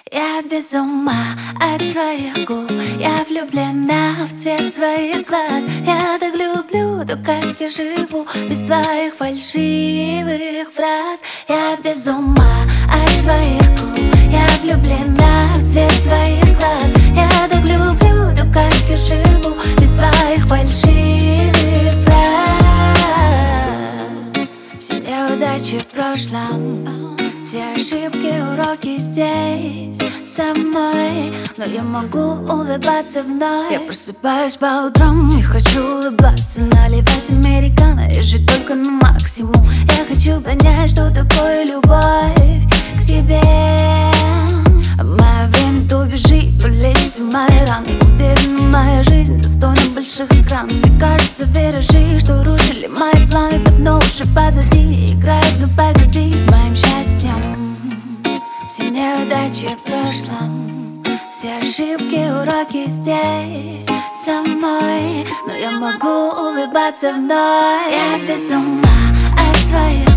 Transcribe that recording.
Я без ума от своих губ, я влюблена в цвет своих глаз. Я так люблю то, как я живу без твоих фальшивых фраз. Я без ума от своих губ, я влюблена в цвет своих глаз. Я так люблю то, как я живу без твоих фальшивых фраз. Все неудачи в прошлом, все ошибки, уроки здесь со мной. Но я могу улыбаться вновь. Я просыпаюсь по утрам и хочу улыбаться, наливать американо и жить только на максимум. Я хочу понять, что такое любовь к себе. Мое время то бежит, полечится мои раны. Уверена, моя жизнь достойна больших экранов. Мне кажется, виражи, что рушили мои планы, давно уже позади. Играют, ну погоди с моим счастьем. Все неудачи в прошлом, все ошибки, уроки здесь со мной. Но я могу улыбаться вновь. Я без ума от своих